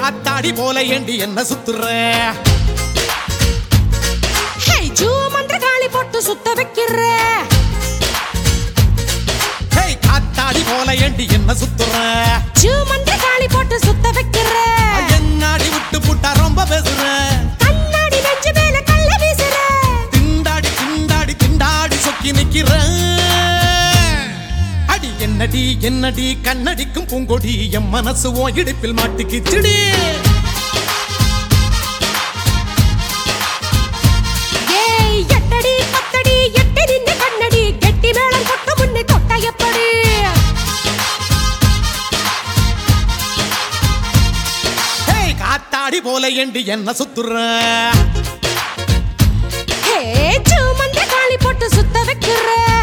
காத்தாடி போல ஏண்டி என்ன சுத்துற ஜூ மந்திரகாளி போட்டு சுத்த வைக்கிற காத்தாடி போல ஏண்டி என்ன சுத்துற ஜூ மந்திரகாளி போட்டு சுத்த வைக்கிற என்னாடி விட்டு புட்டா ரொம்ப பேசுற கண்ணாடி நெஞ்சு மேல கல்ல வீசுற திண்டாடி திண்டாடி திண்டாடி சொக்கி நிக்கிற அடி என்னடி என்னடி கண்ணடிக்கும் பூங்கொடி என் மனசு ஓ இடுப்பில் மாட்டிக்கிச்சுடி எட்டடி பத்தடி எட்டி நின்னு கண்ணடி கெட்டி மேளம் கொட்ட முன்னே தொட்ட எப்படி காத்தாடி போல ஏண்டி என்ன சுத்துற ஜூ மந்திரகாளி போட்டு சுத்த வைக்கிற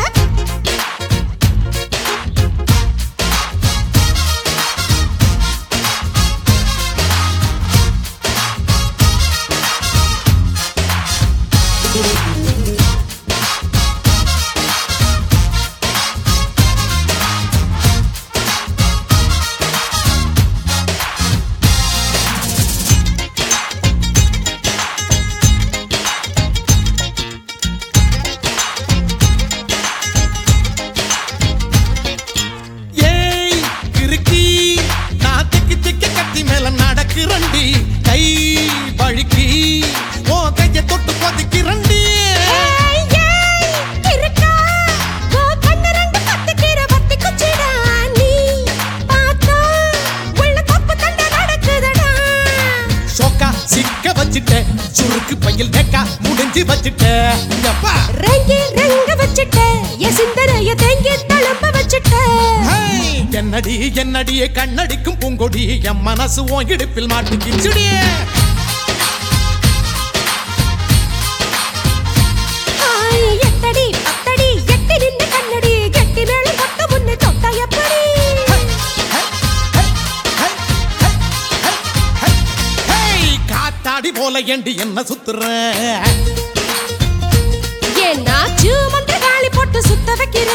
கை வழுக்கி ஓ கைய தொட்டு கொதிக்கிறண்டி இருக்கா ஓ கண்ணரண்டு பத்திக்கிற பத்தி குச்சிடா நீ பார்த்தா உள்ள தப்பு தண்ட நடக்குதடா ஷோக்கா சிக்க வச்சிட்ட சுருக்கு பையில் டேக்கா முடிஞ்சு வச்சிட்ட அப்பா ரங்கி ரங்க வச்சிட்ட என் சிந்தனைய தேங்கி தளம்ப வச்சிட்ட என்னடி என்னடியே கண்ணடிக்கும் பூங்கொடி என் மனசு ஓ இடுப்பில் மாட்டிக்கிச்சுடி எட்டடி பத்தடி எட்டி நின்னு கண்ணடி கெட்டி மேளம் கொட்ட முன்னே தொட்ட எப்படி காத்தாடி போல ஏண்டி என்ன சுத்துற ஏன்னா ஜூ மந்திரகாளி போட்டு சுத்த வைக்கிற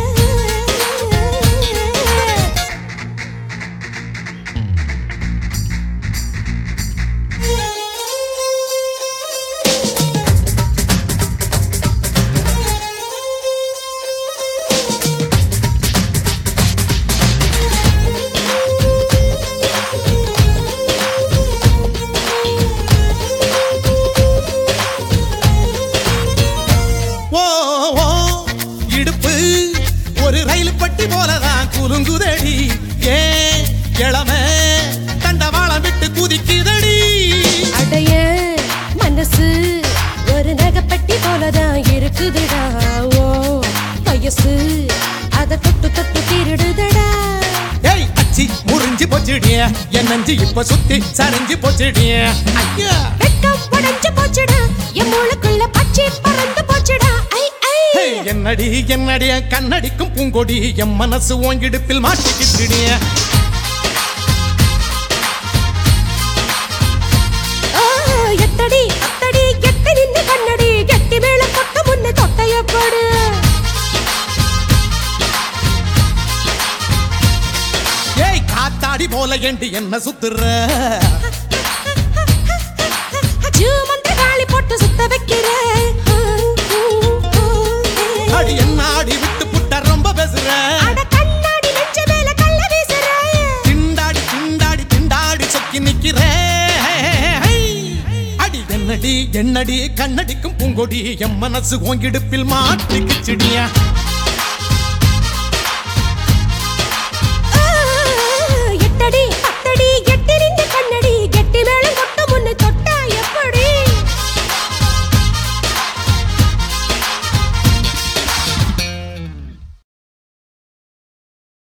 ஒரு ரயில் பட்டி போலதான் குலுங்குதடி ஏன் கிழமை தண்டவாளம் விட்டு குதிக்குதடி அடைய மனசு ஒரு நகைப்பட்டி போலதான் இருக்குதுடா ஓ வயசு அத தொட்டு தொட்டு திருடுதடா ஏய் அச்சி முறிஞ்சு போச்சுடிய என் நஞ்சு இப்ப சுத்தி சரிஞ்சு போச்சுடிய ஐயா வெட்கம் உடைஞ்சு போச்சுடா என் மூளைக்குள்ள பச்சை பறந்து போச்சுடா என்னடி என்னடிய கண்ணடிக்கும் பூங்கொடி என் மனசு ஓங்கிடுப்பில் மாட்டிக்கிட்டுடிய எட்டடி அத்தடி எட்டி நின்னு கண்ணடி கெட்டி மேல கொட்ட முன்னே தொட்ட எப்படி ஏய் காத்தாடி போல ஏண்டி என்ன சுத்துற ஜூ மந்திரகாளி போட்டு சுத்த வைக்கிற அடி என்ன ஆடி விட்டு புட்ட ரொம்ப பேசுற அட கண்ணாடி நெஞ்சு மேல கல்ல வீசுற திண்டாடி திண்டாடி திண்டாடி சொக்கி நிக்கிற அடி என்னடி என்னடி கண்ணடிக்கும் பூங்கொடி என் மனசு ஓங்கிடுப்பில் மாட்டிக்கிச்சுடியா